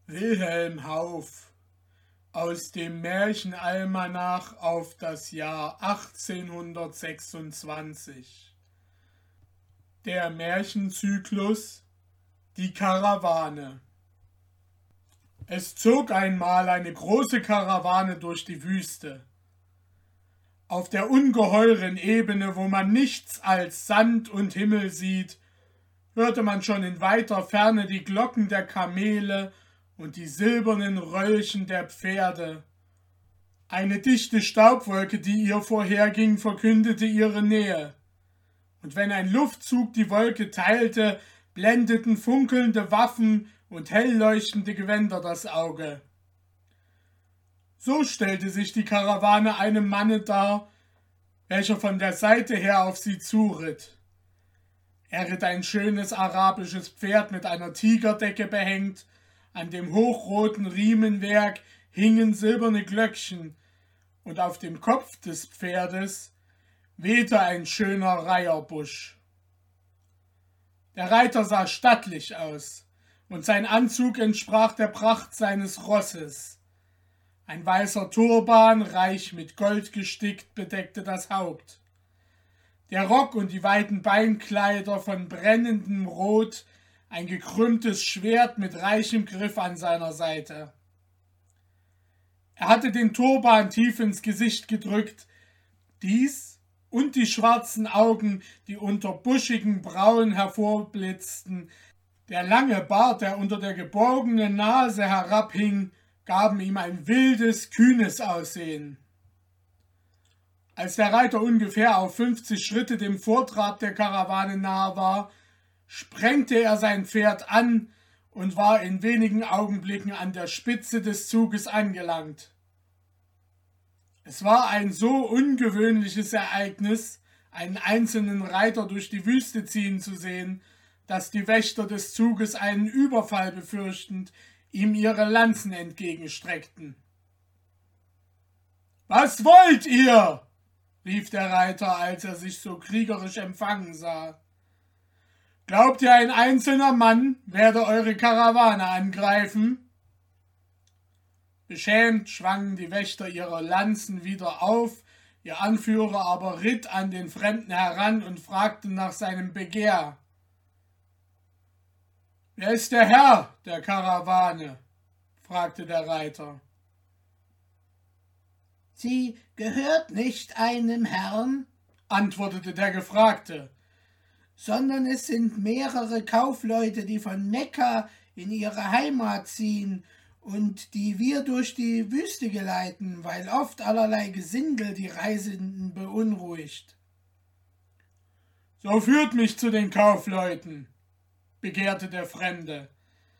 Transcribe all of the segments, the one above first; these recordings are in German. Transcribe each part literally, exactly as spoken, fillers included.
Wilhelm Hauff aus dem Märchenalmanach auf das Jahr achtzehnhundertsechsundzwanzig. Der Märchenzyklus Die Karawane. Es zog einmal eine große Karawane durch die Wüste. Auf der ungeheuren Ebene, wo man nichts als Sand und Himmel sieht, hörte man schon in weiter Ferne die Glocken der Kamele und die silbernen Röllchen der Pferde. Eine dichte Staubwolke, die ihr vorherging, verkündete ihre Nähe. Und wenn ein Luftzug die Wolke teilte, blendeten funkelnde Waffen und hell leuchtende Gewänder das Auge. So stellte sich die Karawane einem Manne dar, welcher von der Seite her auf sie zuritt. Er ritt ein schönes arabisches Pferd mit einer Tigerdecke behängt, an dem hochroten Riemenwerk hingen silberne Glöckchen, und auf dem Kopf des Pferdes wehte ein schöner Reiherbusch. Der Reiter sah stattlich aus, und sein Anzug entsprach der Pracht seines Rosses. Ein weißer Turban, reich mit Gold gestickt, bedeckte das Haupt. Der Rock und die weiten Beinkleider von brennendem Rot, ein gekrümmtes Schwert mit reichem Griff an seiner Seite. Er hatte den Turban tief ins Gesicht gedrückt. Dies und die schwarzen Augen, die unter buschigen Brauen hervorblitzten, der lange Bart, der unter der gebogenen Nase herabhing, gaben ihm ein wildes, kühnes Aussehen. Als der Reiter ungefähr auf fünfzig Schritte dem Vortrab der Karawane nahe war, sprengte er sein Pferd an und war in wenigen Augenblicken an der Spitze des Zuges angelangt. Es war ein so ungewöhnliches Ereignis, einen einzelnen Reiter durch die Wüste ziehen zu sehen, dass die Wächter des Zuges einen Überfall befürchtend ihm ihre Lanzen entgegenstreckten. »Was wollt ihr?« rief der Reiter, als er sich so kriegerisch empfangen sah. »Glaubt ihr, ein einzelner Mann werde eure Karawane angreifen?« Beschämt schwangen die Wächter ihre Lanzen wieder auf, ihr Anführer aber ritt an den Fremden heran und fragte nach seinem Begehr. »Wer ist der Herr der Karawane?« fragte der Reiter. »Sie gehört nicht einem Herrn«, antwortete der Gefragte, »sondern es sind mehrere Kaufleute, die von Mekka in ihre Heimat ziehen und die wir durch die Wüste geleiten, weil oft allerlei Gesindel die Reisenden beunruhigt.« »So führt mich zu den Kaufleuten«, begehrte der Fremde.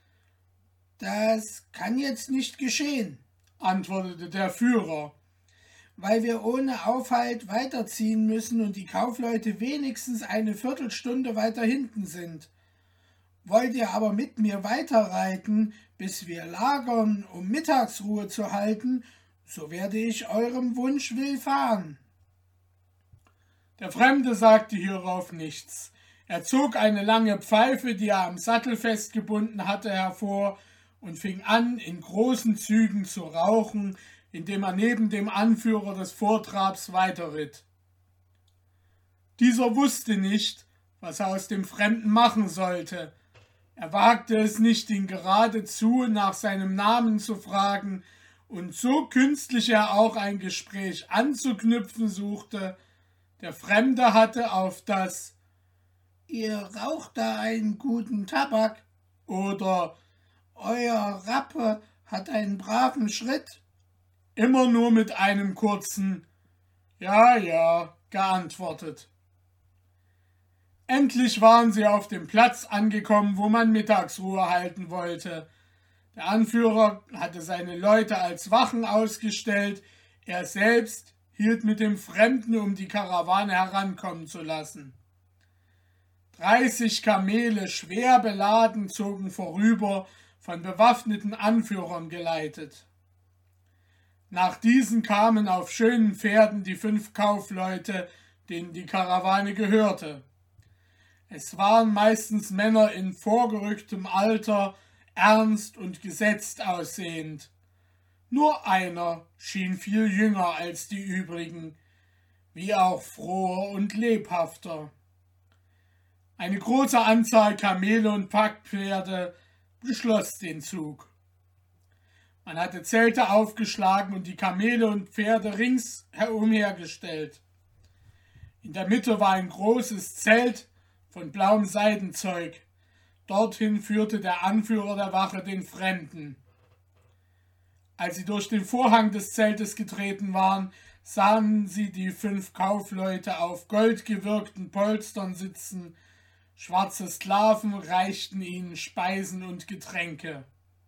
»Das kann jetzt nicht geschehen«, antwortete der Führer, »weil wir ohne Aufhalt weiterziehen müssen und die Kaufleute wenigstens eine Viertelstunde weiter hinten sind. Wollt ihr aber mit mir weiterreiten, bis wir lagern, um Mittagsruhe zu halten, so werde ich eurem Wunsch willfahren.« Der Fremde sagte hierauf nichts. Er zog eine lange Pfeife, die er am Sattel festgebunden hatte, hervor und fing an, in großen Zügen zu rauchen, indem er neben dem Anführer des Vortrabs weiterritt. Dieser wusste nicht, was er aus dem Fremden machen sollte. Er wagte es nicht, ihn geradezu nach seinem Namen zu fragen, und so künstlich er auch ein Gespräch anzuknüpfen suchte, der Fremde hatte auf das »Ihr raucht da einen guten Tabak« oder »Euer Rappe hat einen braven Schritt« immer nur mit einem kurzen »Ja, ja« geantwortet. Endlich waren sie auf dem Platz angekommen, wo man Mittagsruhe halten wollte. Der Anführer hatte seine Leute als Wachen ausgestellt, er selbst hielt mit dem Fremden, um die Karawane herankommen zu lassen. Dreißig Kamele, schwer beladen, zogen vorüber, von bewaffneten Anführern geleitet. Nach diesen kamen auf schönen Pferden die fünf Kaufleute, denen die Karawane gehörte. Es waren meistens Männer in vorgerücktem Alter, ernst und gesetzt aussehend. Nur einer schien viel jünger als die übrigen, wie auch froher und lebhafter. Eine große Anzahl Kamele und Packpferde beschloss den Zug. Man hatte Zelte aufgeschlagen und die Kamele und Pferde ringsherum hergestellt. In der Mitte war ein großes Zelt von blauem Seidenzeug. Dorthin führte der Anführer der Wache den Fremden. Als sie durch den Vorhang des Zeltes getreten waren, sahen sie die fünf Kaufleute auf goldgewirkten Polstern sitzen. Schwarze Sklaven reichten ihnen Speisen und Getränke.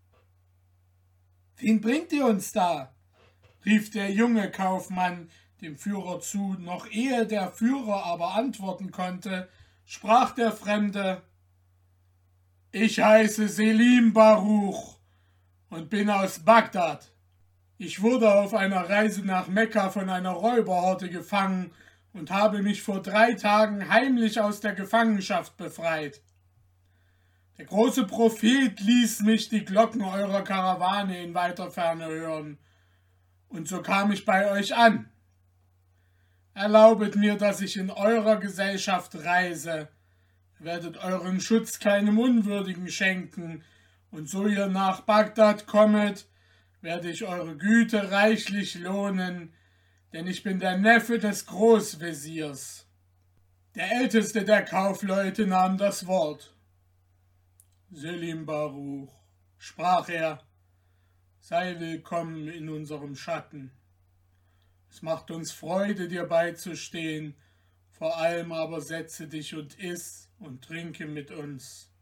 »Wen bringt ihr uns da?« rief der junge Kaufmann dem Führer zu. Noch ehe der Führer aber antworten konnte, sprach der Fremde: »Ich heiße Selim Baruch und bin aus Bagdad. Ich wurde auf einer Reise nach Mekka von einer Räuberhorde gefangen und habe mich vor drei Tagen heimlich aus der Gefangenschaft befreit. Der große Prophet ließ mich die Glocken eurer Karawane in weiter Ferne hören, und so kam ich bei euch an. Erlaubet mir, dass ich in eurer Gesellschaft reise. Ihr werdet euren Schutz keinem Unwürdigen schenken, und so ihr nach Bagdad kommet, werde ich eure Güte reichlich lohnen, denn ich bin der Neffe des Großveziers.« Der älteste der Kaufleute nahm das Wort. »Selim Baruch«, sprach er, »sei willkommen in unserem Schatten. Es macht uns Freude, dir beizustehen, vor allem aber setze dich und iss und trinke mit uns.«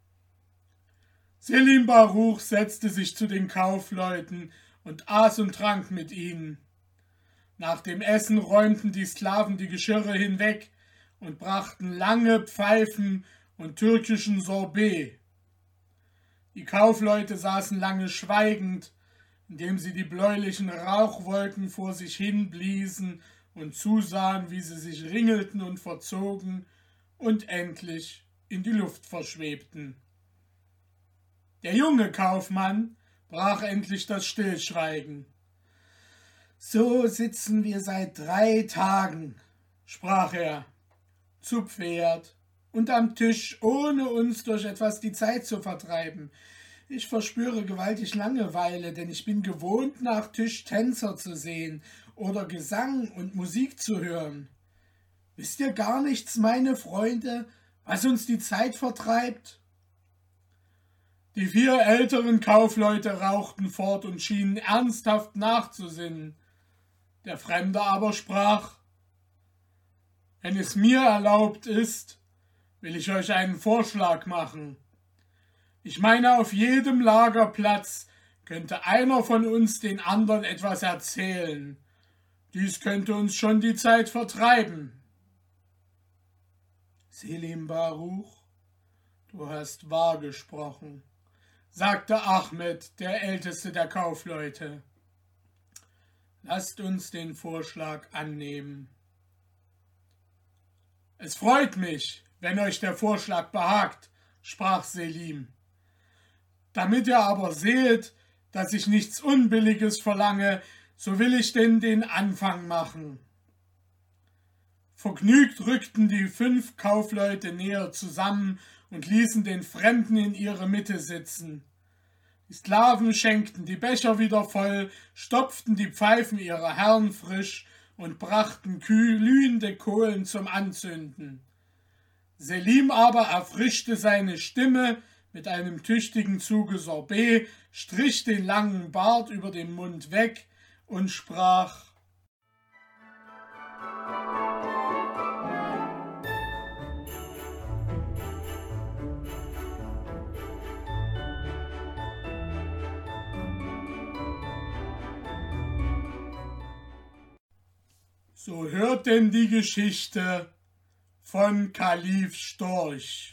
Selim Baruch setzte sich zu den Kaufleuten und aß und trank mit ihnen. Nach dem Essen räumten die Sklaven die Geschirre hinweg und brachten lange Pfeifen und türkischen Sorbet. Die Kaufleute saßen lange schweigend, indem sie die bläulichen Rauchwolken vor sich hin bliesen und zusahen, wie sie sich ringelten und verzogen und endlich in die Luft verschwebten. Der junge Kaufmann brach endlich das Stillschweigen. »So sitzen wir seit drei Tagen«, sprach er, »zu Pferd und am Tisch, ohne uns durch etwas die Zeit zu vertreiben. Ich verspüre gewaltig Langeweile, denn ich bin gewohnt, nach Tisch Tänzer zu sehen oder Gesang und Musik zu hören. Wisst ihr gar nichts, meine Freunde, was uns die Zeit vertreibt?« Die vier älteren Kaufleute rauchten fort und schienen ernsthaft nachzusinnen. Der Fremde aber sprach: »Wenn es mir erlaubt ist, will ich euch einen Vorschlag machen. Ich meine, auf jedem Lagerplatz könnte einer von uns den anderen etwas erzählen. Dies könnte uns schon die Zeit vertreiben.« »Selim Baruch, du hast wahr gesprochen«, sagte Ahmed, der älteste der Kaufleute. »Lasst uns den Vorschlag annehmen.« »Es freut mich, wenn euch der Vorschlag behagt«, sprach Selim. »Damit ihr aber seht, dass ich nichts Unbilliges verlange, so will ich denn den Anfang machen.« Vergnügt rückten die fünf Kaufleute näher zusammen und ließen den Fremden in ihre Mitte sitzen. Die Sklaven schenkten die Becher wieder voll, stopften die Pfeifen ihrer Herren frisch und brachten glühende Kohlen zum Anzünden. Selim aber erfrischte seine Stimme mit einem tüchtigen Zuge Sorbet, strich den langen Bart über den Mund weg und sprach: »So hört denn die Geschichte von Kalif Storch.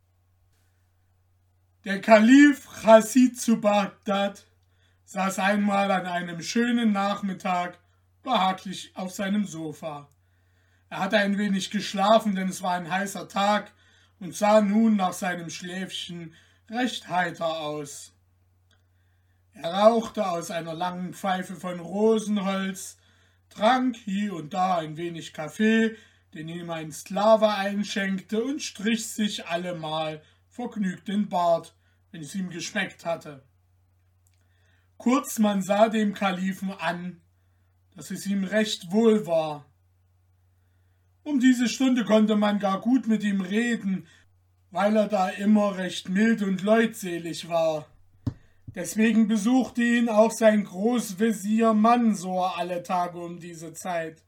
Der Kalif Chasid zu Bagdad saß einmal an einem schönen Nachmittag behaglich auf seinem Sofa. Er hatte ein wenig geschlafen, denn es war ein heißer Tag, und sah nun nach seinem Schläfchen recht heiter aus. Er rauchte aus einer langen Pfeife von Rosenholz, trank hier und da ein wenig Kaffee, den ihm ein Sklave einschenkte, und strich sich allemal vergnügt den Bart, wenn es ihm geschmeckt hatte. Kurz man sah dem Kalifen an, dass es ihm recht wohl war. Um diese Stunde konnte man gar gut mit ihm reden, weil er da immer recht mild und leutselig war. Deswegen besuchte ihn auch sein Großvezier Mansor alle Tage um diese Zeit.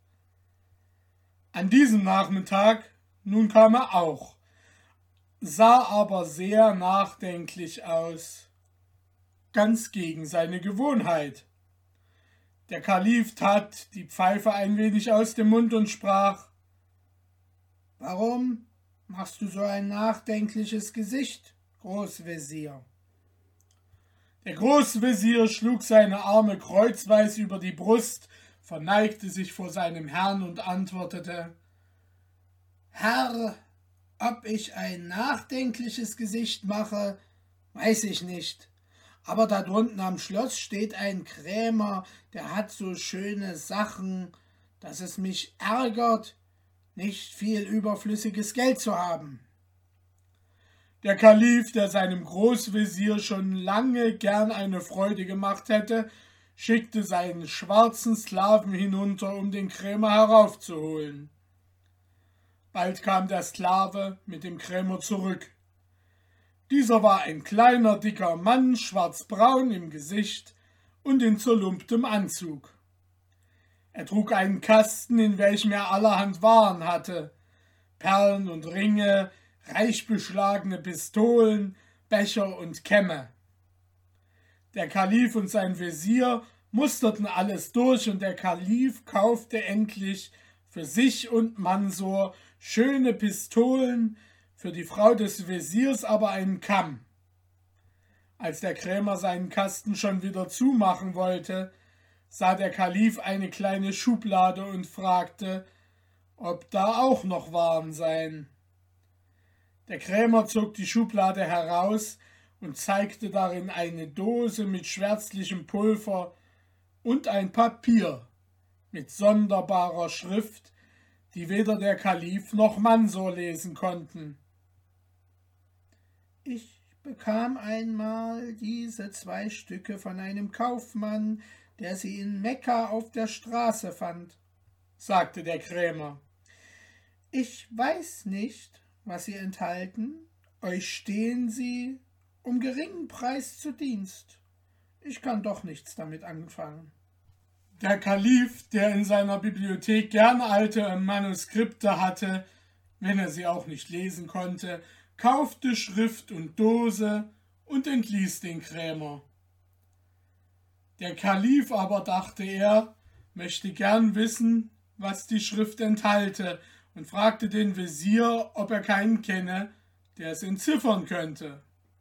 An diesem Nachmittag nun kam er auch, sah aber sehr nachdenklich aus, ganz gegen seine Gewohnheit. Der Kalif tat die Pfeife ein wenig aus dem Mund und sprach: »Warum machst du so ein nachdenkliches Gesicht, Großvezier?« Der Großvezier schlug seine Arme kreuzweis über die Brust, verneigte sich vor seinem Herrn und antwortete: »Herr, ob ich ein nachdenkliches Gesicht mache, weiß ich nicht. Aber da drunten am Schloss steht ein Krämer, der hat so schöne Sachen, dass es mich ärgert, nicht viel überflüssiges Geld zu haben.« Der Kalif, der seinem Großvezier schon lange gern eine Freude gemacht hätte, schickte seinen schwarzen Sklaven hinunter, um den Krämer heraufzuholen. Bald kam der Sklave mit dem Krämer zurück. Dieser war ein kleiner, dicker Mann, schwarzbraun im Gesicht und in zerlumptem Anzug. Er trug einen Kasten, in welchem er allerhand Waren hatte: Perlen und Ringe, reich beschlagene Pistolen, Becher und Kämme. Der Kalif und sein Vezier musterten alles durch, und der Kalif kaufte endlich für sich und Mansor schöne Pistolen, für die Frau des Veziers aber einen Kamm. Als der Krämer seinen Kasten schon wieder zumachen wollte, sah der Kalif eine kleine Schublade und fragte, ob da auch noch Waren seien. Der Krämer zog die Schublade heraus und zeigte darin eine Dose mit schwärzlichem Pulver und ein Papier mit sonderbarer Schrift, die weder der Kalif noch Mansor lesen konnten. »Ich bekam einmal diese zwei Stücke von einem Kaufmann, der sie in Mekka auf der Straße fand«, sagte der Krämer. »Ich weiß nicht, was sie enthalten. Euch stehen sie um geringen Preis zu Dienst. Ich kann doch nichts damit anfangen.« Der Kalif, der in seiner Bibliothek gern alte Manuskripte hatte, wenn er sie auch nicht lesen konnte, kaufte Schrift und Dose und entließ den Krämer. Der Kalif aber, dachte er, möchte gern wissen, was die Schrift enthalte, und fragte den Vezier, ob er keinen kenne, der es entziffern könnte.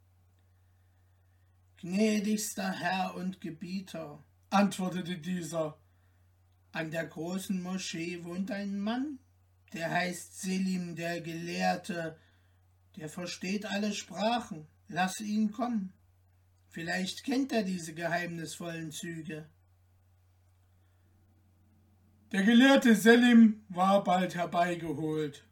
»Gnädigster Herr und Gebieter«, antwortete dieser, »an der großen Moschee wohnt ein Mann, der heißt Selim der Gelehrte, der versteht alle Sprachen. Lass ihn kommen. Vielleicht kennt er diese geheimnisvollen Züge.« Der Gelehrte Selim war bald herbeigeholt.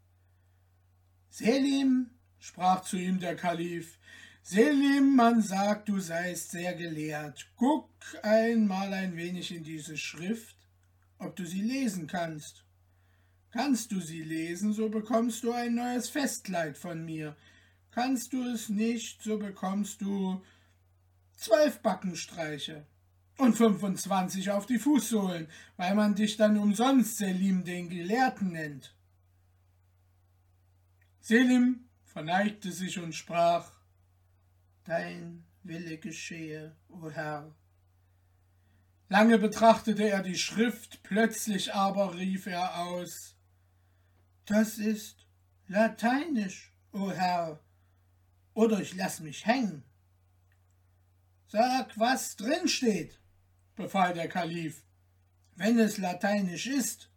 »Selim«, sprach zu ihm der Kalif, »Selim, man sagt, du seist sehr gelehrt. Guck einmal ein wenig in diese Schrift, ob du sie lesen kannst. Kannst du sie lesen, so bekommst du ein neues Festkleid von mir. Kannst du es nicht, so bekommst du zwölf Backenstreiche und fünfundzwanzig auf die Fußsohlen, weil man dich dann umsonst Selim den Gelehrten nennt.« Selim verneigte sich und sprach: »Dein Wille geschehe, o Herr.« Lange betrachtete er die Schrift, plötzlich aber rief er aus: »Das ist Lateinisch, o Herr, oder ich lass mich hängen.« »Sag, was drin steht«, befahl der Kalif. »wenn es Lateinisch ist.«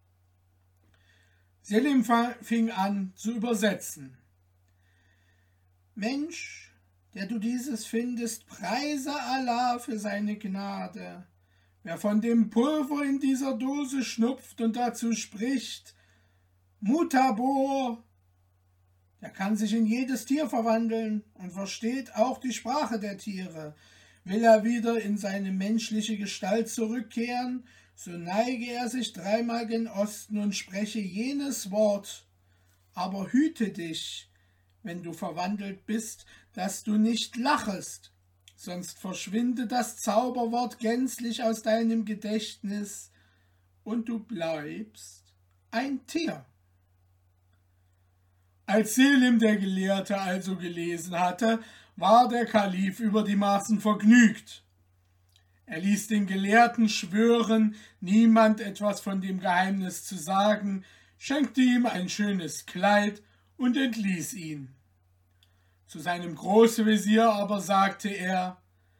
Selim fing an zu übersetzen. »Mensch, der du dieses findest, preise Allah für seine Gnade. Wer von dem Pulver in dieser Dose schnupft und dazu spricht, Mutabor, der kann sich in jedes Tier verwandeln und versteht auch die Sprache der Tiere. Will er wieder in seine menschliche Gestalt zurückkehren, so neige er sich dreimal gen Osten und spreche jenes Wort. Aber hüte dich, wenn du verwandelt bist, dass du nicht lachest, sonst verschwinde das Zauberwort gänzlich aus deinem Gedächtnis und du bleibst ein Tier. Als Selim der Gelehrte also gelesen hatte, war der Kalif über die Maßen vergnügt. Er ließ den Gelehrten schwören, niemand etwas von dem Geheimnis zu sagen, schenkte ihm ein schönes Kleid und entließ ihn. Zu seinem Großvezier aber sagte er,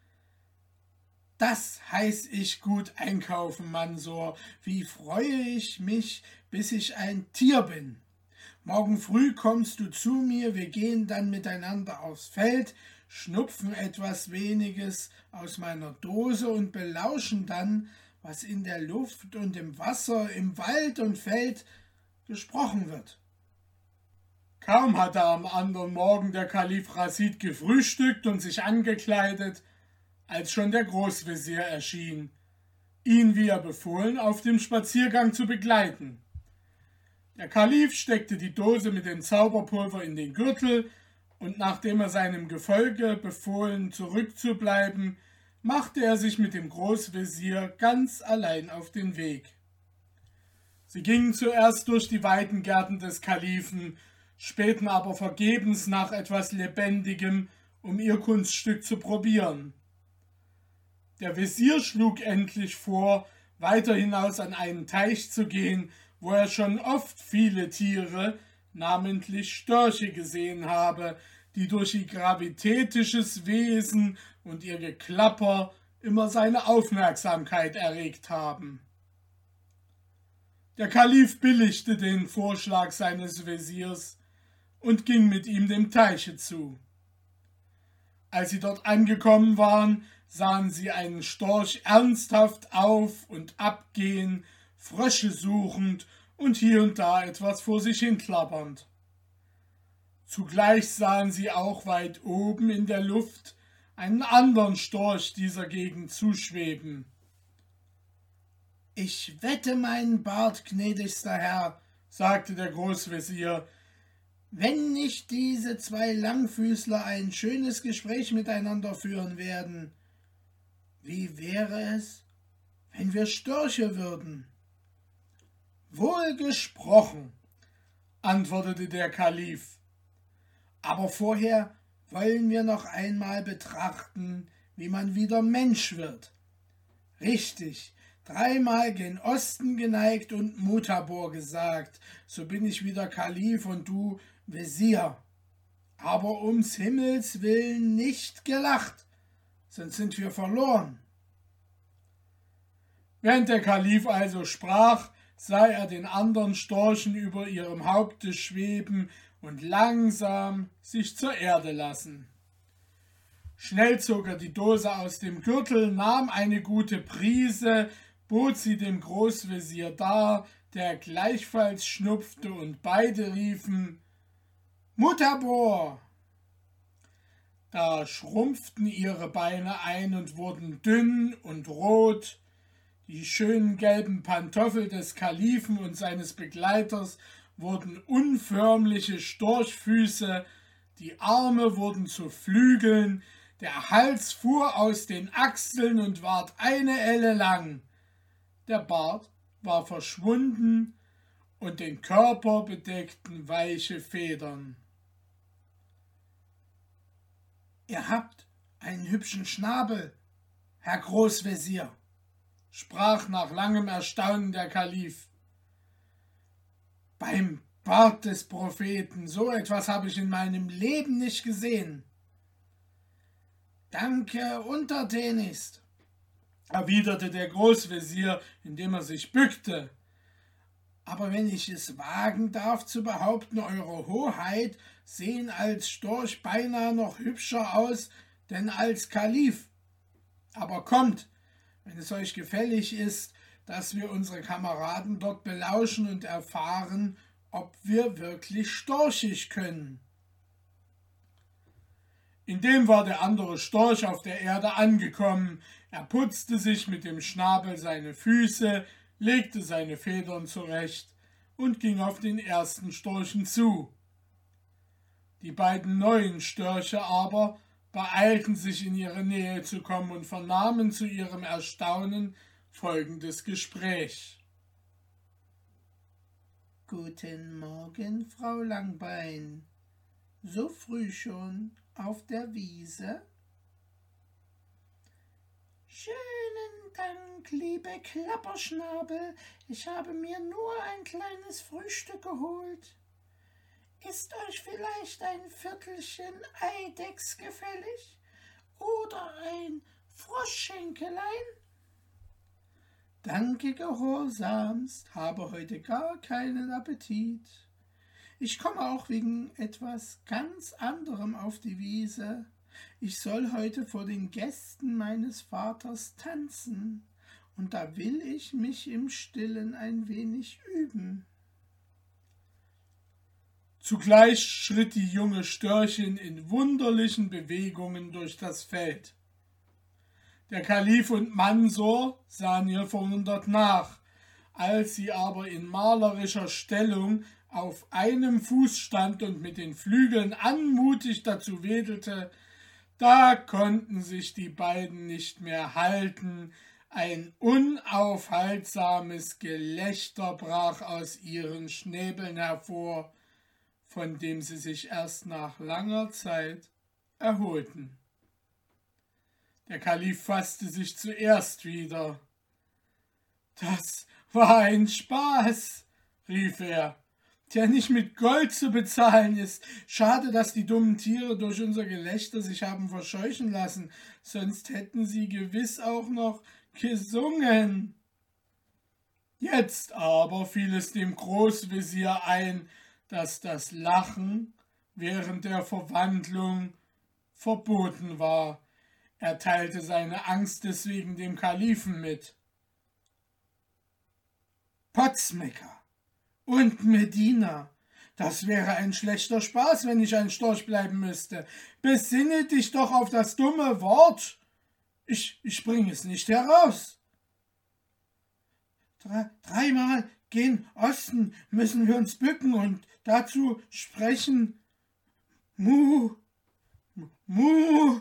»Das heiß ich gut einkaufen, Mansur, wie freue ich mich, bis ich ein Tier bin. Morgen früh kommst du zu mir, wir gehen dann miteinander aufs Feld, schnupfen etwas weniges aus meiner Dose und belauschen dann, was in der Luft und im Wasser, im Wald und Feld gesprochen wird.« Kaum hatte am anderen Morgen der Kalif Rasid gefrühstückt und sich angekleidet, als schon der Großvezier erschien, ihn, wie er befohlen, auf dem Spaziergang zu begleiten. Der Kalif steckte die Dose mit dem Zauberpulver in den Gürtel und nachdem er seinem Gefolge befohlen, zurückzubleiben, machte er sich mit dem Großvezier ganz allein auf den Weg. Sie gingen zuerst durch die weiten Gärten des Kalifen, spähten aber vergebens nach etwas Lebendigem, um ihr Kunststück zu probieren. Der Vezier schlug endlich vor, weiter hinaus an einen Teich zu gehen, wo er schon oft viele Tiere, namentlich Störche, gesehen habe, die durch ihr gravitätisches Wesen und ihr Geklapper immer seine Aufmerksamkeit erregt haben. Der Kalif billigte den Vorschlag seines Veziers und ging mit ihm dem Teiche zu. Als sie dort angekommen waren, sahen sie einen Storch ernsthaft auf und ab gehen, Frösche suchend und hier und da etwas vor sich hin klappernd. Zugleich sahen sie auch weit oben in der Luft einen anderen Storch dieser Gegend zuschweben. »Ich wette meinen Bart, gnädigster Herr«, sagte der Großvezier, »wenn nicht diese zwei Langfüßler ein schönes Gespräch miteinander führen werden. Wie wäre es, wenn wir Störche würden?« »Wohl gesprochen«, antwortete der Kalif. »Aber vorher wollen wir noch einmal betrachten, wie man wieder Mensch wird. Richtig, dreimal gen Osten geneigt und Mutabor gesagt, so bin ich wieder Kalif und du Vezier. Aber ums Himmels willen nicht gelacht, sonst sind wir verloren.« Während der Kalif also sprach, sah er den anderen Storchen über ihrem Haupte schweben und langsam sich zur Erde lassen. Schnell zog er die Dose aus dem Gürtel, nahm eine gute Prise, bot sie dem Großvezier dar, der gleichfalls schnupfte, und beide riefen »Mutabor!« Da schrumpften ihre Beine ein und wurden dünn und rot. Die schönen gelben Pantoffel des Kalifen und seines Begleiters wurden unförmliche Storchfüße, die Arme wurden zu Flügeln, der Hals fuhr aus den Achseln und ward eine Elle lang. Der Bart war verschwunden und den Körper bedeckten weiche Federn. »Ihr habt einen hübschen Schnabel, Herr Großvezier«, sprach nach langem Erstaunen der Kalif. »Beim Bart des Propheten, so etwas habe ich in meinem Leben nicht gesehen.« »Danke untertänigst«, erwiderte der Großvezier, indem er sich bückte. »Aber wenn ich es wagen darf zu behaupten, Eure Hoheit sehen als Storch beinahe noch hübscher aus denn als Kalif. Aber kommt, wenn es euch gefällig ist, dass wir unsere Kameraden dort belauschen und erfahren, ob wir wirklich storchig können. Indem war der andere Storch auf der Erde angekommen. Er putzte sich mit dem Schnabel seine Füße, legte seine Federn zurecht und ging auf den ersten Storchen zu. Die beiden neuen Störche aber beeilten sich, in ihre Nähe zu kommen und vernahmen zu ihrem Erstaunen folgendes Gespräch. »Guten Morgen, Frau Langbein. So früh schon auf der Wiese?« »Schönen Dank, liebe Klapperschnabel. Ich habe mir nur ein kleines Frühstück geholt. Ist euch vielleicht ein Viertelchen Eidechs gefällig oder ein Froschschenkelein?« »Danke gehorsamst, habe heute gar keinen Appetit. Ich komme auch wegen etwas ganz anderem auf die Wiese. Ich soll heute vor den Gästen meines Vaters tanzen, und da will ich mich im Stillen ein wenig üben.« Zugleich schritt die junge Störchin in wunderlichen Bewegungen durch das Feld. Der Kalif und Mansor sahen ihr verwundert nach. Als sie aber in malerischer Stellung auf einem Fuß stand und mit den Flügeln anmutig dazu wedelte, da konnten sich die beiden nicht mehr halten. Ein unaufhaltsames Gelächter brach aus ihren Schnäbeln hervor, von dem sie sich erst nach langer Zeit erholten. Der Kalif fasste sich zuerst wieder. »Das war ein Spaß«, rief er, »der nicht mit Gold zu bezahlen ist. Schade, dass die dummen Tiere durch unser Gelächter sich haben verscheuchen lassen, sonst hätten sie gewiss auch noch gesungen.« Jetzt aber fiel es dem Großvezier ein, dass das Lachen während der Verwandlung verboten war. Er teilte seine Angst deswegen dem Kalifen mit. »Potzmecker und Medina, das wäre ein schlechter Spaß, wenn ich ein Storch bleiben müsste. Besinne dich doch auf das dumme Wort. Ich, ich bringe es nicht heraus. Drei, dreimal gen Osten müssen wir uns bücken und dazu sprechen. Mu, mu,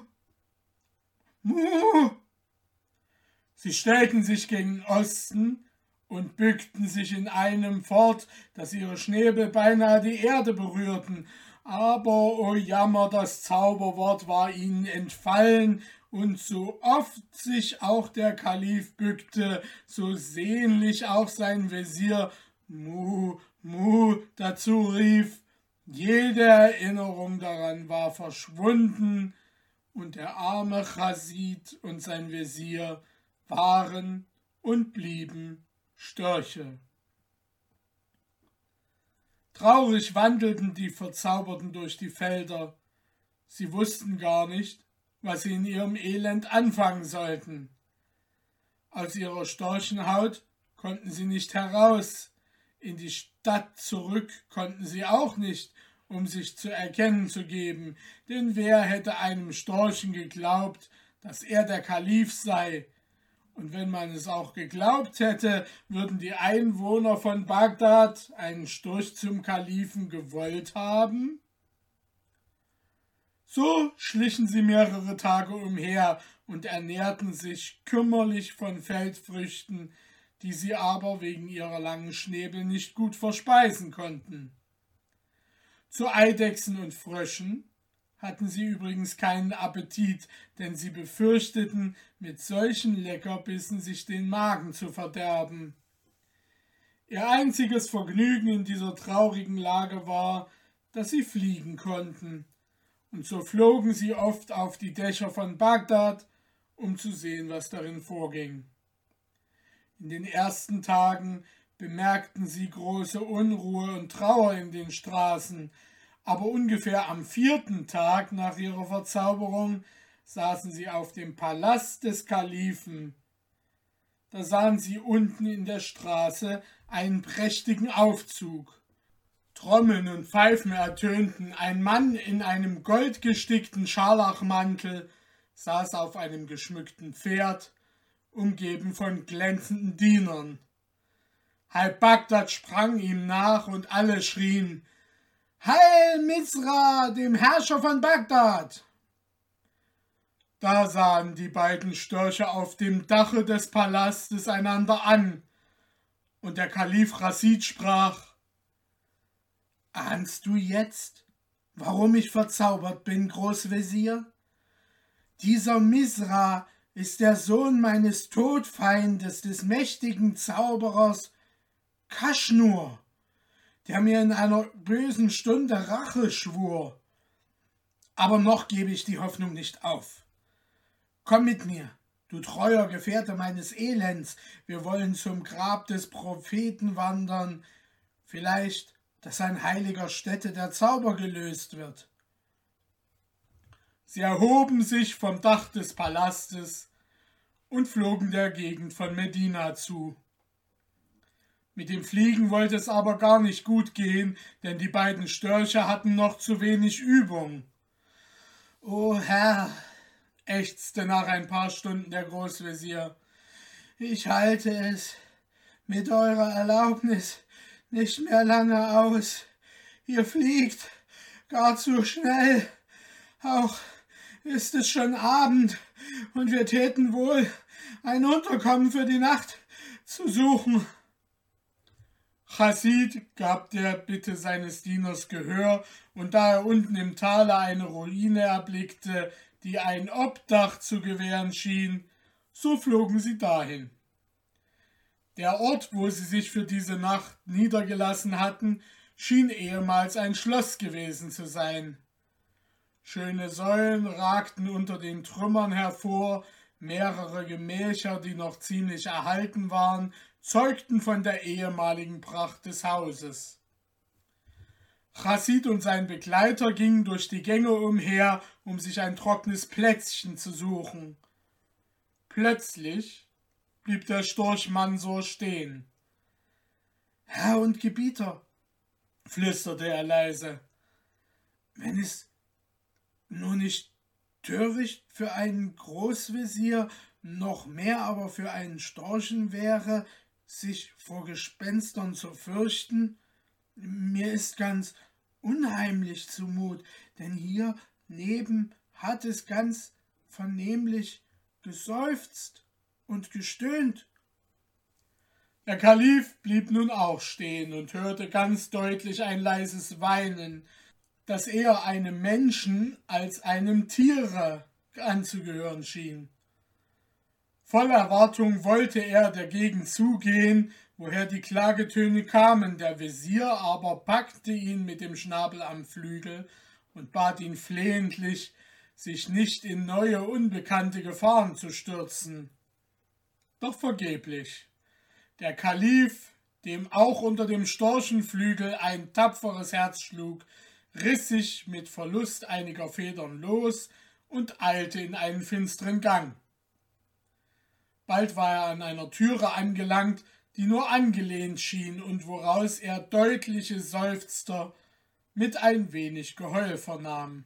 mu.« Sie stellten sich gegen Osten und bückten sich in einem fort, dass ihre Schnäbel beinahe die Erde berührten. Aber, o Jammer, das Zauberwort war ihnen entfallen, und so oft sich auch der Kalif bückte, so sehnlich auch sein Vezier Mu, Mu dazu rief. Jede Erinnerung daran war verschwunden, und der arme Chasid und sein Vezier waren und blieben Störche. Traurig wandelten die Verzauberten durch die Felder. Sie wussten gar nicht, was sie in ihrem Elend anfangen sollten. Aus ihrer Storchenhaut konnten sie nicht heraus. In die Stadt zurück konnten sie auch nicht, um sich zu erkennen zu geben, denn wer hätte einem Storchen geglaubt, dass er der Kalif sei? Und wenn man es auch geglaubt hätte, würden die Einwohner von Bagdad einen Storch zum Kalifen gewollt haben? So schlichen sie mehrere Tage umher und ernährten sich kümmerlich von Feldfrüchten, die sie aber wegen ihrer langen Schnäbel nicht gut verspeisen konnten. Zu Eidechsen und Fröschen hatten sie übrigens keinen Appetit, denn sie befürchteten, mit solchen Leckerbissen sich den Magen zu verderben. Ihr einziges Vergnügen in dieser traurigen Lage war, dass sie fliegen konnten, und so flogen sie oft auf die Dächer von Bagdad, um zu sehen, was darin vorging. In den ersten Tagen bemerkten sie große Unruhe und Trauer in den Straßen, aber ungefähr am vierten Tag nach ihrer Verzauberung saßen sie auf dem Palast des Kalifen. Da sahen sie unten in der Straße einen prächtigen Aufzug. Trommeln und Pfeifen ertönten, ein Mann in einem goldgestickten Scharlachmantel saß auf einem geschmückten Pferd, umgeben von glänzenden Dienern. Halb Bagdad sprang ihm nach und alle schrien: »Heil Misra, dem Herrscher von Bagdad!« Da sahen die beiden Störche auf dem Dache des Palastes einander an, und der Kalif Chasid sprach: »Ahnst du jetzt, warum ich verzaubert bin, Großvezier? Dieser Misra ist der Sohn meines Todfeindes, des mächtigen Zauberers Kaschnur, der mir in einer bösen Stunde Rache schwur. Aber noch gebe ich die Hoffnung nicht auf. Komm mit mir, du treuer Gefährte meines Elends, wir wollen zum Grab des Propheten wandern, vielleicht, dass an heiliger Stätte der Zauber gelöst wird.« Sie erhoben sich vom Dach des Palastes und flogen der Gegend von Medina zu. Mit dem Fliegen wollte es aber gar nicht gut gehen, denn die beiden Störche hatten noch zu wenig Übung. »O Herr«, ächzte nach ein paar Stunden der Großvezier, »ich halte es mit eurer Erlaubnis nicht mehr lange aus. Ihr fliegt gar zu schnell. Auch ist es schon Abend und wir täten wohl ein Unterkommen für die Nacht zu suchen.« Chasid gab der Bitte seines Dieners Gehör, und da er unten im Tale eine Ruine erblickte, die ein Obdach zu gewähren schien, so flogen sie dahin. Der Ort, wo sie sich für diese Nacht niedergelassen hatten, schien ehemals ein Schloss gewesen zu sein. Schöne Säulen ragten unter den Trümmern hervor, mehrere Gemächer, die noch ziemlich erhalten waren, zeugten von der ehemaligen Pracht des Hauses. Chasid und sein Begleiter gingen durch die Gänge umher, um sich ein trockenes Plätzchen zu suchen. Plötzlich blieb der Storch Mansur stehen. »Herr und Gebieter«, flüsterte er leise, »wenn es nur nicht töricht für einen Großvezier, noch mehr aber für einen Storchen wäre, sich vor Gespenstern zu fürchten. Mir ist ganz unheimlich zumut, denn hier neben hat es ganz vernehmlich geseufzt und gestöhnt.« Der Kalif blieb nun auch stehen und hörte ganz deutlich ein leises Weinen, das eher einem Menschen als einem Tiere anzugehören schien. Voller Erwartung wollte er der Gegend zugehen, woher die Klagetöne kamen, der Vezier aber packte ihn mit dem Schnabel am Flügel und bat ihn flehentlich, sich nicht in neue, unbekannte Gefahren zu stürzen. Doch vergeblich. Der Kalif, dem auch unter dem Storchenflügel ein tapferes Herz schlug, riss sich mit Verlust einiger Federn los und eilte in einen finsteren Gang. Bald war er an einer Türe angelangt, die nur angelehnt schien und woraus er deutliche Seufzer mit ein wenig Geheul vernahm.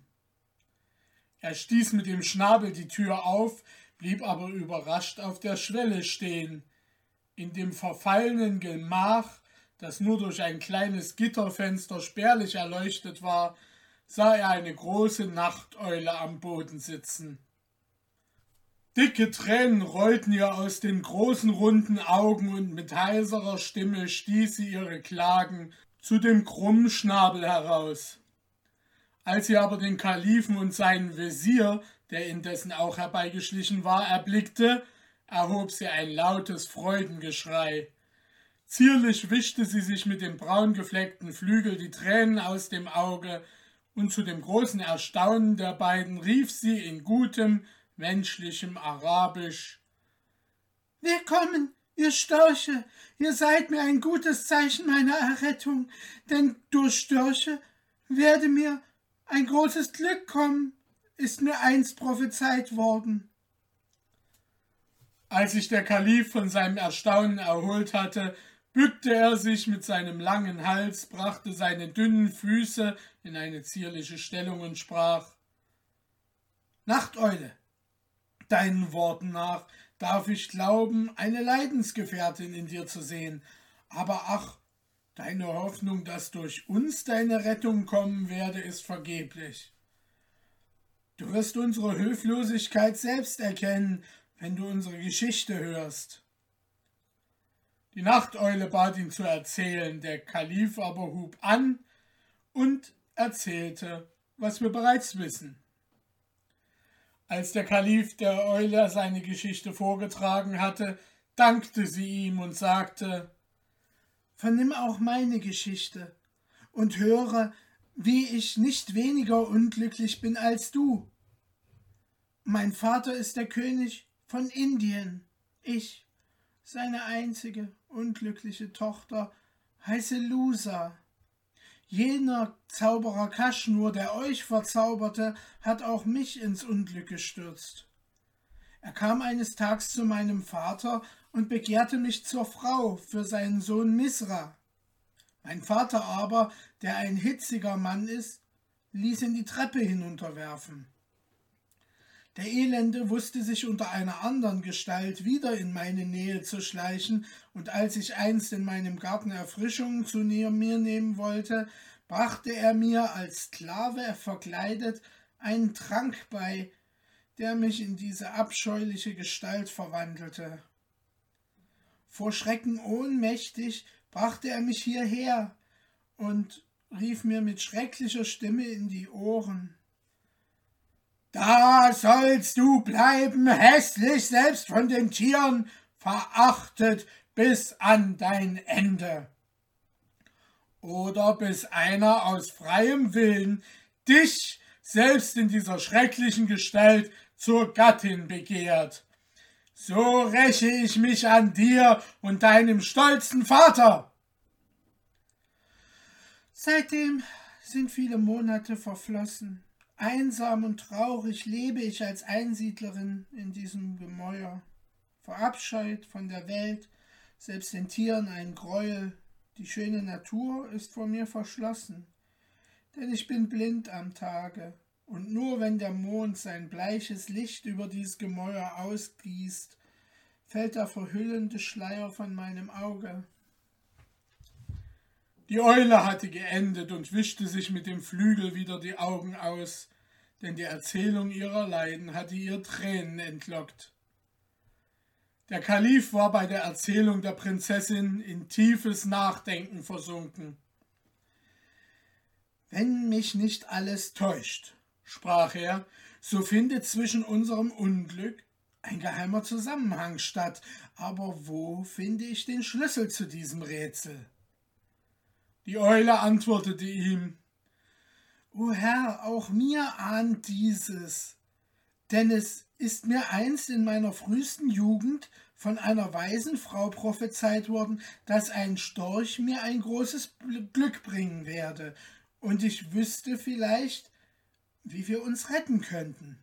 Er stieß mit dem Schnabel die Tür auf, blieb aber überrascht auf der Schwelle stehen. In dem verfallenen Gemach, das nur durch ein kleines Gitterfenster spärlich erleuchtet war, sah er eine große Nachteule am Boden sitzen. Dicke Tränen rollten ihr aus den großen runden Augen, und mit heiserer Stimme stieß sie ihre Klagen zu dem krummen Schnabel heraus. Als sie aber den Kalifen und seinen Vezier, der indessen auch herbeigeschlichen war, erblickte, erhob sie ein lautes Freudengeschrei. Zierlich wischte sie sich mit dem braungefleckten Flügel die Tränen aus dem Auge, und zu dem großen Erstaunen der beiden rief sie in gutem, menschlichem Arabisch: »Willkommen, ihr Störche, ihr seid mir ein gutes Zeichen meiner Errettung, denn durch Störche werde mir ein großes Glück kommen, ist mir einst prophezeit worden. Als sich der Kalif von seinem Erstaunen erholt hatte, bückte er sich mit seinem langen Hals, brachte seine dünnen Füße in eine zierliche Stellung und sprach: Nachteule, deinen Worten nach darf ich glauben, eine Leidensgefährtin in dir zu sehen, aber ach, deine Hoffnung, dass durch uns deine Rettung kommen werde, ist vergeblich. Du wirst unsere Höflosigkeit selbst erkennen, wenn du unsere Geschichte hörst. Die Nachteule bat ihn zu erzählen, der Kalif aber hub an und erzählte, was wir bereits wissen. Als der Kalif der Eule seine Geschichte vorgetragen hatte, dankte sie ihm und sagte: Vernimm auch meine Geschichte und höre, wie ich nicht weniger unglücklich bin als du. Mein Vater ist der König von Indien. Ich, seine einzige unglückliche Tochter, heiße Lusa. Jener Zauberer Kaschnur, der euch verzauberte, hat auch mich ins Unglück gestürzt. Er kam eines Tages zu meinem Vater und begehrte mich zur Frau für seinen Sohn Misra. Mein Vater aber, der ein hitziger Mann ist, ließ ihn die Treppe hinunterwerfen. Der Elende wusste sich unter einer anderen Gestalt wieder in meine Nähe zu schleichen, und als ich einst in meinem Garten Erfrischungen zu mir nehmen wollte, brachte er mir als Sklave verkleidet einen Trank bei, der mich in diese abscheuliche Gestalt verwandelte. Vor Schrecken ohnmächtig brachte er mich hierher und rief mir mit schrecklicher Stimme in die Ohren: Da sollst du bleiben, hässlich, selbst von den Tieren, verachtet bis an dein Ende. Oder bis einer aus freiem Willen dich selbst in dieser schrecklichen Gestalt zur Gattin begehrt. So räche ich mich an dir und deinem stolzen Vater. Seitdem sind viele Monate verflossen. Einsam und traurig lebe ich als Einsiedlerin in diesem Gemäuer, verabscheut von der Welt, selbst den Tieren ein Gräuel. Die schöne Natur ist vor mir verschlossen, denn ich bin blind am Tage, und nur wenn der Mond sein bleiches Licht über dies Gemäuer ausgießt, fällt der verhüllende Schleier von meinem Auge. Die Eule hatte geendet und wischte sich mit dem Flügel wieder die Augen aus, denn die Erzählung ihrer Leiden hatte ihr Tränen entlockt. Der Kalif war bei der Erzählung der Prinzessin in tiefes Nachdenken versunken. »Wenn mich nicht alles täuscht«, sprach er, »so findet zwischen unserem Unglück ein geheimer Zusammenhang statt. Aber wo finde ich den Schlüssel zu diesem Rätsel?« Die Eule antwortete ihm: »O Herr, auch mir ahnt dieses, denn es ist mir einst in meiner frühesten Jugend von einer weisen Frau prophezeit worden, dass ein Storch mir ein großes Glück bringen werde, und ich wüsste vielleicht, wie wir uns retten könnten.«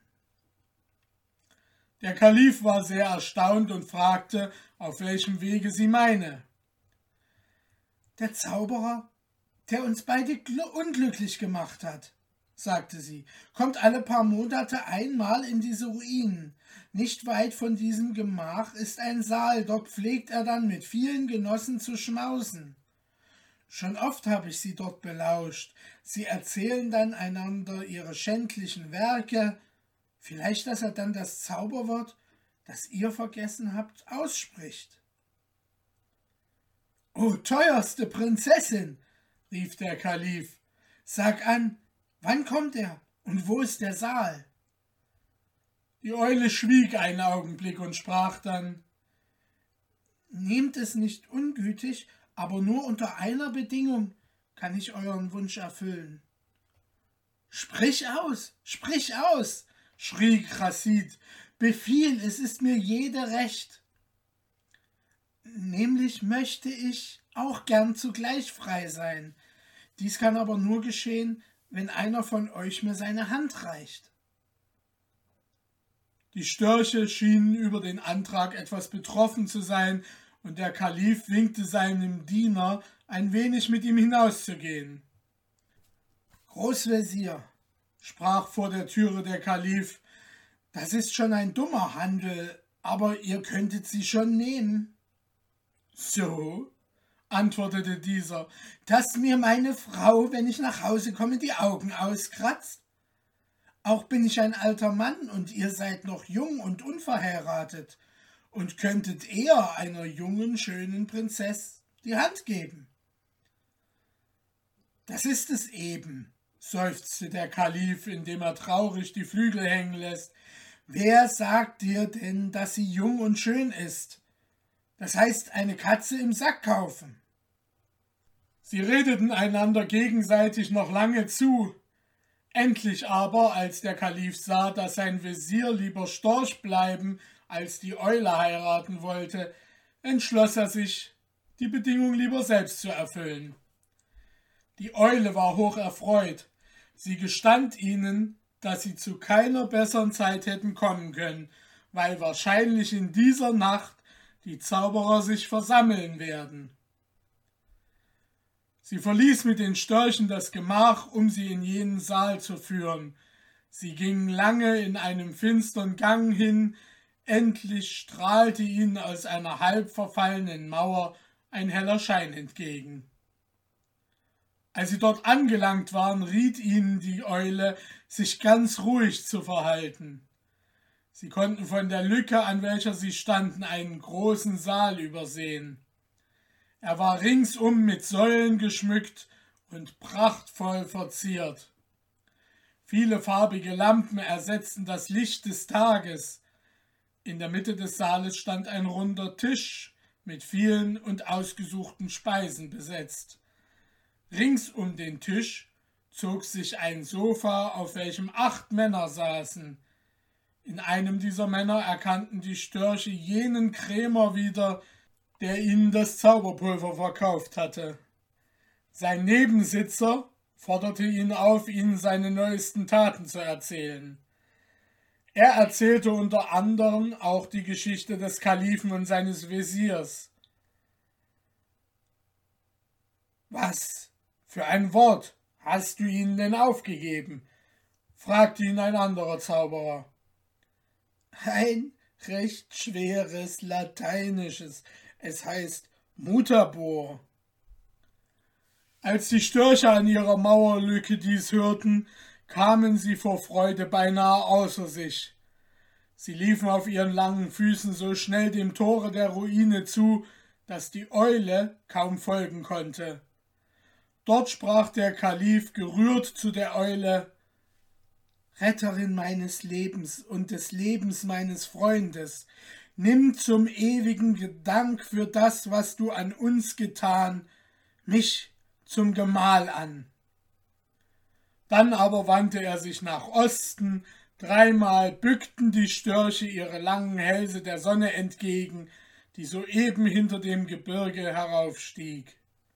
Der Kalif war sehr erstaunt und fragte, auf welchem Wege sie meine. »Der Zauberer, der uns beide unglücklich gemacht hat«, sagte sie, »kommt alle paar Monate einmal in diese Ruinen. Nicht weit von diesem Gemach ist ein Saal, dort pflegt er dann mit vielen Genossen zu schmausen. Schon oft habe ich sie dort belauscht. Sie erzählen dann einander ihre schändlichen Werke, vielleicht, dass er dann das Zauberwort, das ihr vergessen habt, ausspricht.« »O teuerste Prinzessin«, rief der Kalif, »sag an, wann kommt er und wo ist der Saal?« Die Eule schwieg einen Augenblick und sprach dann: »Nehmt es nicht ungütig, aber nur unter einer Bedingung kann ich euren Wunsch erfüllen.« »Sprich aus, sprich aus«, schrie Chasid, »befiehl, es ist mir jede recht.« »Nämlich möchte ich auch gern zugleich frei sein. Dies kann aber nur geschehen, wenn einer von euch mir seine Hand reicht. Die Störche schienen über den Antrag etwas betroffen zu sein, und der Kalif winkte seinem Diener, ein wenig mit ihm hinauszugehen. Großvezier, sprach vor der Türe der Kalif, das ist schon ein dummer Handel, aber ihr könntet sie schon nehmen. So, antwortete dieser, dass mir meine Frau, wenn ich nach Hause komme, die Augen auskratzt. Auch bin ich ein alter Mann und ihr seid noch jung und unverheiratet und könntet eher einer jungen, schönen Prinzess die Hand geben. Das ist es eben, seufzte der Kalif, indem er traurig die Flügel hängen lässt. Wer sagt dir denn, dass sie jung und schön ist? Das heißt, eine Katze im Sack kaufen. Sie redeten einander gegenseitig noch lange zu. Endlich aber, als der Kalif sah, dass sein Wesir lieber Storch bleiben als die Eule heiraten wollte, entschloss er sich, die Bedingung lieber selbst zu erfüllen. Die Eule war hoch erfreut. Sie gestand ihnen, dass sie zu keiner besseren Zeit hätten kommen können, weil wahrscheinlich in dieser Nacht die Zauberer sich versammeln werden. Sie verließ mit den Störchen das Gemach, um sie in jenen Saal zu führen. Sie gingen lange in einem finstern Gang hin, endlich strahlte ihnen aus einer halb verfallenen Mauer ein heller Schein entgegen. Als sie dort angelangt waren, riet ihnen die Eule, sich ganz ruhig zu verhalten. Sie konnten von der Lücke, an welcher sie standen, einen großen Saal übersehen. Er war ringsum mit Säulen geschmückt und prachtvoll verziert. Viele farbige Lampen ersetzten das Licht des Tages. In der Mitte des Saales stand ein runder Tisch mit vielen und ausgesuchten Speisen besetzt. Rings um den Tisch zog sich ein Sofa, auf welchem acht Männer saßen. In einem dieser Männer erkannten die Störche jenen Krämer wieder, der ihnen das Zauberpulver verkauft hatte. Sein Nebensitzer forderte ihn auf, ihnen seine neuesten Taten zu erzählen. Er erzählte unter anderem auch die Geschichte des Kalifen und seines Wesirs. »Was für ein Wort hast du ihnen denn aufgegeben?« fragte ihn ein anderer Zauberer. »Ein recht schweres Lateinisches. Es heißt Mutabor.« Als die Störche an ihrer Mauerlücke dies hörten, kamen sie vor Freude beinahe außer sich. Sie liefen auf ihren langen Füßen so schnell dem Tore der Ruine zu, dass die Eule kaum folgen konnte. Dort sprach der Kalif gerührt zu der Eule: »Retterin meines Lebens und des Lebens meines Freundes, nimm zum ewigen Gedank für das, was du an uns getan, mich zum Gemahl an.« Dann aber wandte er sich nach Osten, dreimal bückten die Störche ihre langen Hälse der Sonne entgegen, die soeben hinter dem Gebirge heraufstieg.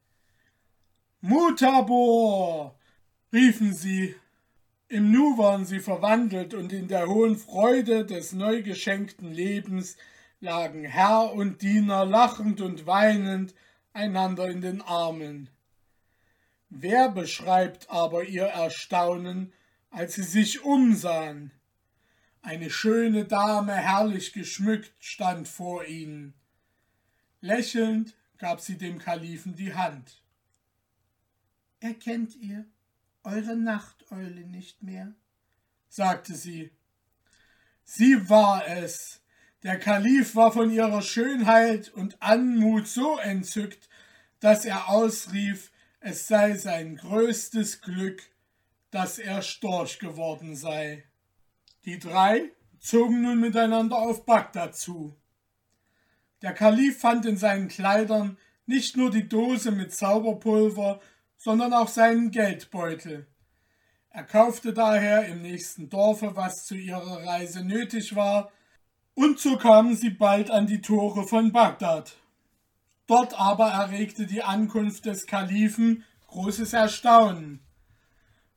»Mutabor«, riefen sie. Im Nu waren sie verwandelt, und in der hohen Freude des neu geschenkten Lebens lagen Herr und Diener lachend und weinend einander in den Armen. Wer beschreibt aber ihr Erstaunen, als sie sich umsahen? Eine schöne Dame, herrlich geschmückt, stand vor ihnen. Lächelnd gab sie dem Kalifen die Hand. »Erkennt ihr eure Nachteule nicht mehr?« sagte sie. Sie war es. Der Kalif war von ihrer Schönheit und Anmut so entzückt, dass er ausrief, es sei sein größtes Glück, dass er Storch geworden sei. Die drei zogen nun miteinander auf Bagdad zu. Der Kalif fand in seinen Kleidern nicht nur die Dose mit Zauberpulver, sondern auch seinen Geldbeutel. Er kaufte daher im nächsten Dorfe, was zu ihrer Reise nötig war, und so kamen sie bald an die Tore von Bagdad. Dort aber erregte die Ankunft des Kalifen großes Erstaunen.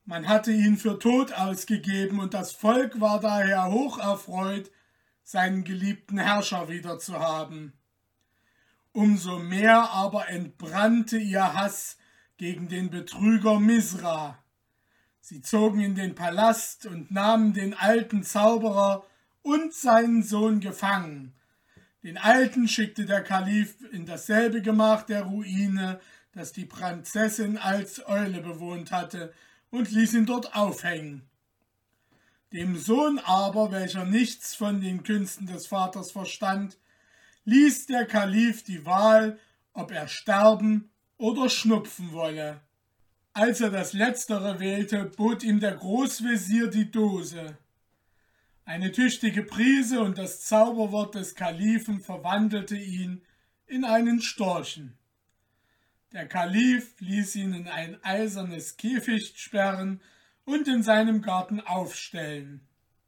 Man hatte ihn für tot ausgegeben und das Volk war daher hoch erfreut, seinen geliebten Herrscher wieder zu haben. Umso mehr aber entbrannte ihr Hass gegen den Betrüger Misra. Sie zogen in den Palast und nahmen den alten Zauberer und seinen Sohn gefangen. Den Alten schickte der Kalif in dasselbe Gemach der Ruine, das die Prinzessin als Eule bewohnt hatte, und ließ ihn dort aufhängen. Dem Sohn aber, welcher nichts von den Künsten des Vaters verstand, ließ der Kalif die Wahl, ob er sterben oder schnupfen wolle. Als er das Letztere wählte, bot ihm der Großvezier die Dose. Eine tüchtige Prise und das Zauberwort des Kalifen verwandelte ihn in einen Storchen. Der Kalif ließ ihn in ein eisernes Käfigt sperren und in seinem Garten aufstellen.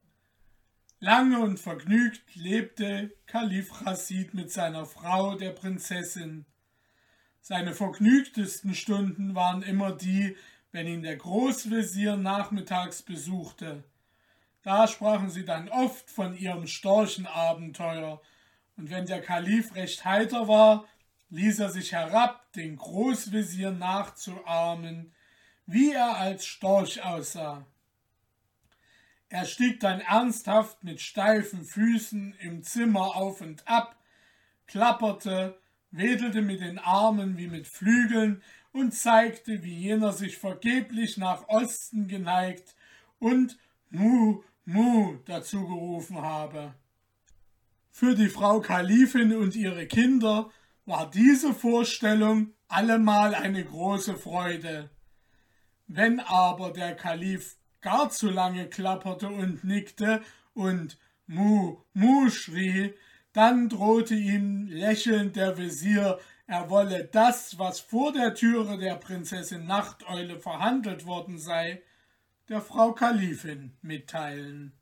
Lange und vergnügt lebte Kalif Chasid mit seiner Frau, der Prinzessin. Seine vergnügtesten Stunden waren immer die, wenn ihn der Großvezier nachmittags besuchte. Da sprachen sie dann oft von ihrem Storchenabenteuer, und wenn der Kalif recht heiter war, ließ er sich herab, den Großvezier nachzuahmen, wie er als Storch aussah. Er stieg dann ernsthaft mit steifen Füßen im Zimmer auf und ab, klapperte, wedelte mit den Armen wie mit Flügeln und zeigte, wie jener sich vergeblich nach Osten geneigt und Mu, Mu dazu gerufen habe. Für die Frau Kalifin und ihre Kinder war diese Vorstellung allemal eine große Freude. Wenn aber der Kalif gar zu lange klapperte und nickte und Mu, Mu schrie, dann drohte ihm lächelnd der Vezier, er wolle das, was vor der Türe der Prinzessin Nachteule verhandelt worden sei, der Frau Kalifin mitteilen.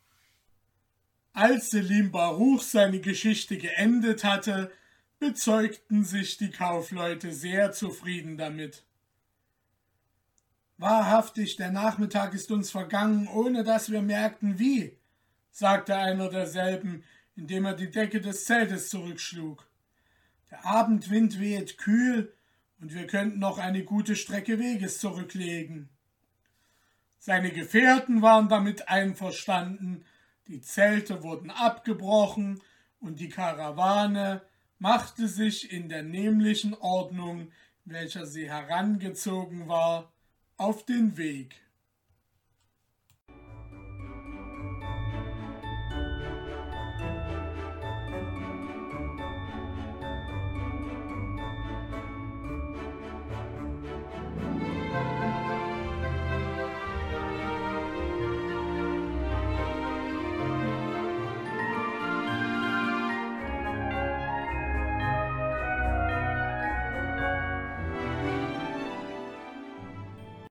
Als Selim Baruch seine Geschichte geendet hatte, bezeugten sich die Kaufleute sehr zufrieden damit. »Wahrhaftig, der Nachmittag ist uns vergangen, ohne dass wir merkten, wie«, sagte einer derselben, indem er die Decke des Zeltes zurückschlug. »Der Abendwind weht kühl, und wir könnten noch eine gute Strecke Weges zurücklegen.« Seine Gefährten waren damit einverstanden, die Zelte wurden abgebrochen und die Karawane machte sich in der nämlichen Ordnung, welcher sie herangezogen war, auf den Weg.